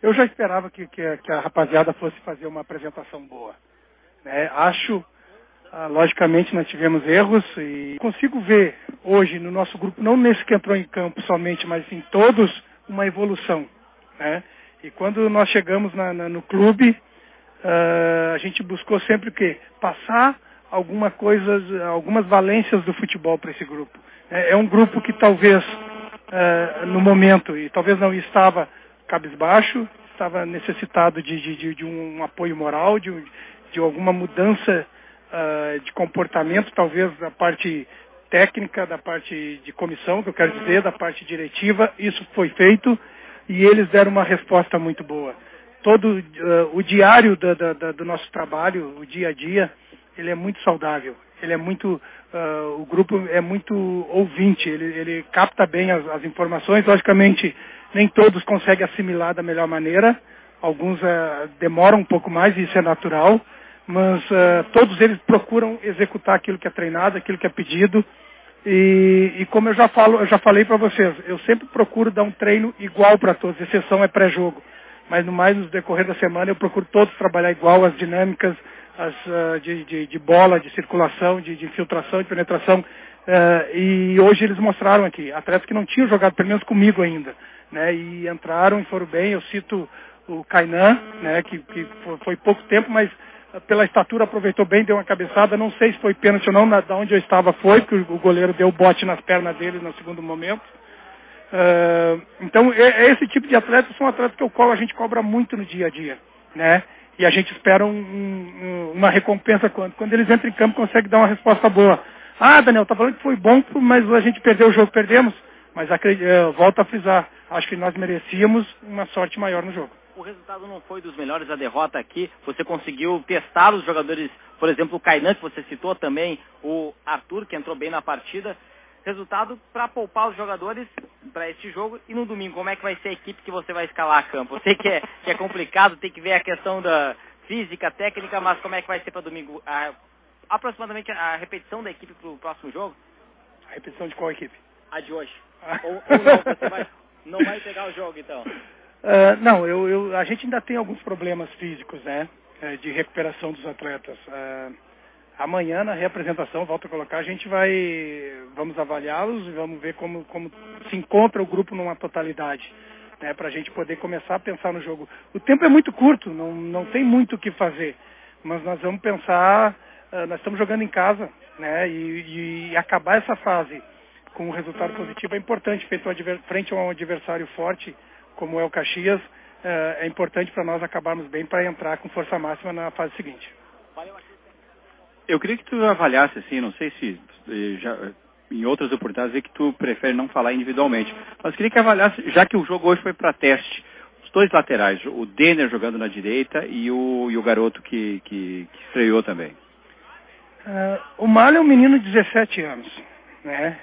Eu já esperava que a rapaziada fosse fazer uma apresentação boa, né? Acho, logicamente, nós tivemos erros e consigo ver hoje no nosso grupo, não nesse que entrou em campo somente, mas em todos, uma evolução, né? E quando nós chegamos no clube, a gente buscou sempre o quê? Passar algumas valências do futebol para esse grupo. É um grupo que talvez, no momento, e talvez não estava cabisbaixo, estava necessitado de um apoio moral, de alguma mudança de comportamento, talvez da parte técnica, da parte de comissão, que eu quero dizer, da parte diretiva. Isso foi feito e eles deram uma resposta muito boa. Todo o diário do nosso trabalho, o dia a dia, ele é muito saudável. Ele é muito, o grupo é muito ouvinte, ele capta bem as informações. Logicamente, nem todos conseguem assimilar da melhor maneira. Alguns demoram um pouco mais, e isso é natural. Mas todos eles procuram executar aquilo que é treinado, aquilo que é pedido. E como eu já falei para vocês, eu sempre procuro dar um treino igual para todos, exceção é pré-jogo. Mas no mais, no decorrer da semana, eu procuro todos trabalhar igual, as dinâmicas de bola, de circulação, de infiltração, de penetração. E hoje eles mostraram aqui, atletas que não tinham jogado, pelo menos comigo ainda, né? E entraram e foram bem. Eu cito o Kainan, né? Que foi pouco tempo, mas pela estatura aproveitou bem, deu uma cabeçada. Não sei se foi pênalti ou não, da onde eu estava foi, porque o goleiro deu bote nas pernas dele no segundo momento. Então, esse tipo de atletas são atletas que a gente cobra muito no dia a dia, né? E a gente espera uma recompensa quando eles entram em campo, conseguem dar uma resposta boa. Ah, Daniel, tá falando que foi bom, mas a gente perdeu o jogo, perdemos. Mas volto a frisar, acho que nós merecíamos uma sorte maior no jogo. O resultado não foi dos melhores, a derrota aqui. Você conseguiu testar os jogadores, por exemplo, o Kainan, que você citou também, o Arthur, que entrou bem na partida. Resultado para poupar os jogadores para este jogo. E no domingo, como é que vai ser a equipe que você vai escalar a campo? Eu sei que é complicado, tem que ver a questão da física, técnica, mas como é que vai ser para domingo? Aproximadamente a repetição da equipe para o próximo jogo? A repetição de qual equipe? A de hoje. Ou não, você não vai pegar o jogo, então? Não, a gente ainda tem alguns problemas físicos, né? De recuperação dos atletas. Amanhã, na reapresentação, volto a colocar, vamos avaliá-los e vamos ver como se encontra o grupo numa totalidade, né, para a gente poder começar a pensar no jogo. O tempo é muito curto, não tem muito o que fazer, mas nós vamos pensar, nós estamos jogando em casa, né, e acabar essa fase com um resultado positivo é importante, feito frente a um adversário forte, como é o Caxias, é importante para nós acabarmos bem para entrar com força máxima na fase seguinte. Eu queria que tu avaliasse, assim, não sei se já, em outras oportunidades é que tu prefere não falar individualmente, mas queria que avaliasse, já que o jogo hoje foi para teste, os dois laterais, o Denner jogando na direita e o garoto que estreou também. O Malho é um menino de 17 anos, né?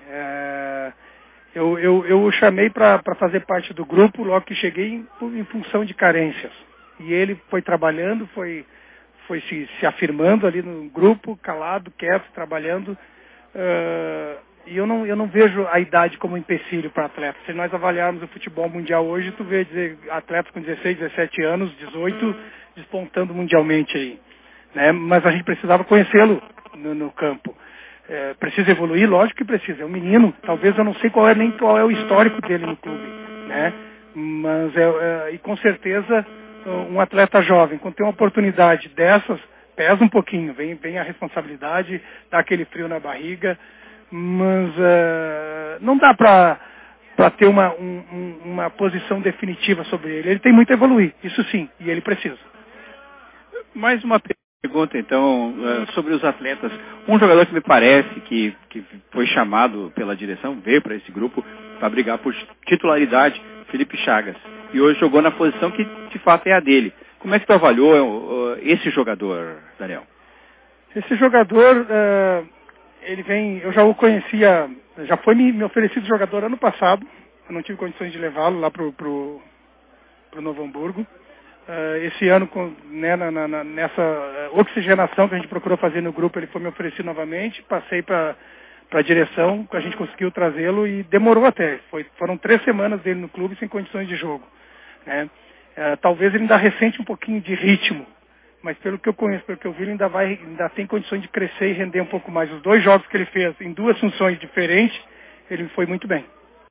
Eu o chamei para fazer parte do grupo logo que cheguei em função de carências. E ele foi trabalhando, foi se afirmando ali no grupo, calado, quieto, trabalhando. E eu não vejo a idade como empecilho para atletas. Se nós avaliarmos o futebol mundial hoje, tu vê atletas com 16, 17 anos, 18, despontando mundialmente aí, né? Mas a gente precisava conhecê-lo no campo. Precisa evoluir? Lógico que precisa. É um menino. Talvez eu não sei nem qual é o histórico dele no clube, né? Mas e com certeza um atleta jovem, quando tem uma oportunidade dessas, pesa um pouquinho, vem a responsabilidade, dá aquele frio na barriga, mas não dá para ter uma posição definitiva sobre ele. Ele tem muito a evoluir, isso sim, e ele precisa. Mais uma pergunta, então, sobre os atletas. Um jogador que me parece que foi chamado pela direção, veio para esse grupo para brigar por titularidade, Felipe Chagas. E hoje jogou na posição que, de fato, é a dele. Como é que tu avaliou esse jogador, Daniel? Esse jogador, eu já o conhecia, já foi me oferecido jogador ano passado. Eu não tive condições de levá-lo lá pro Novo Hamburgo. Esse ano, nessa oxigenação que a gente procurou fazer no grupo, ele foi me oferecido novamente. Passei para a direção, a gente conseguiu trazê-lo e demorou até. Foram 3 semanas dele no clube sem condições de jogo, né? Talvez ele ainda ressente um pouquinho de ritmo, mas pelo que eu conheço, pelo que eu vi, ele ainda tem condições de crescer e render um pouco mais. Os 2 jogos que ele fez em 2 funções diferentes, ele foi muito bem.